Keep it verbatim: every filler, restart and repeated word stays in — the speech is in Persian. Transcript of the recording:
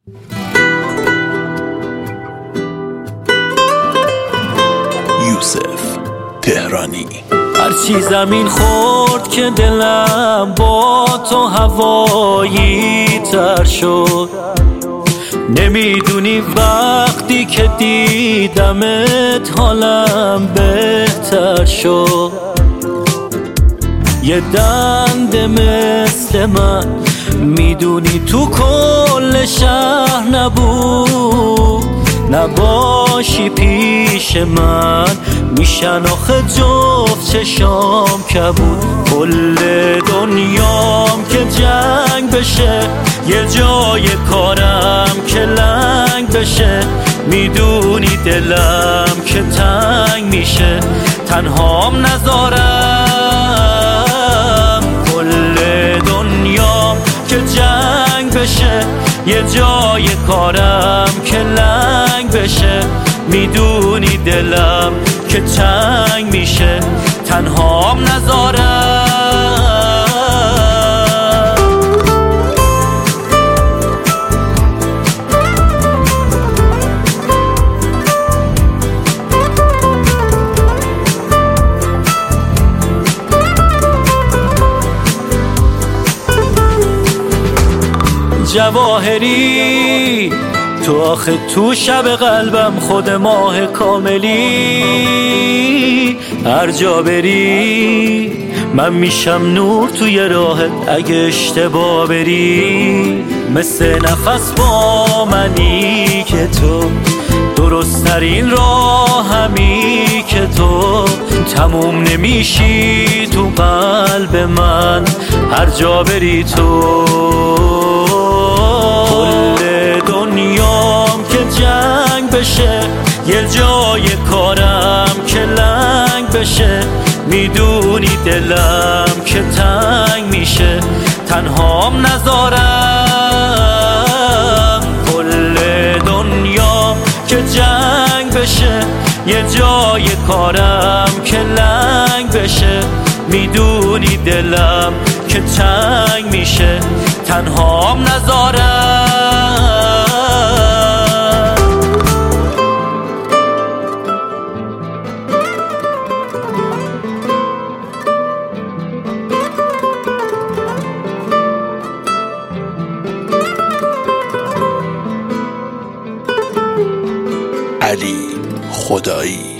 یوسف تهرانی. هرچی زمین خورد که دلم با تو هوایی تر شد، نمیدونی وقتی که دیدمت حالم بهتر شد. یه دنده مثل من میدونی تو کل شهر نبود، نباشی پیش من میشن آخه جفت چشام کبود. کل دنیام که جنگ بشه، یه جای کارم که لنگ بشه، میدونی دلم که تنگ میشه، تنهام نذارم. کل دنیام که جنگ بشه، یه جای کارم که لنگ بشه، میدونی دلم که تنگ میشه، تنهام نذارم. جواهری تو آخه تو شب قلبم خود ماه کاملی، هر جا بری من میشم نور توی راهت اگه اشتباه بری. مثل نفس با منی که تو، درست ترین راه همی که تو، تموم نمیشی تو قلب من هر جا بری تو. کل دنیام که جنگ بشه، یه جای کارم که لنگ بشه، میدونی دلم که تنگ میشه، تنهام نذارم. کل دنیام که جنگ بشه، یه جای کارم که لنگ بشه، میدونی دلم که تنگ میشه، تنهام نذارم. علی خدایی.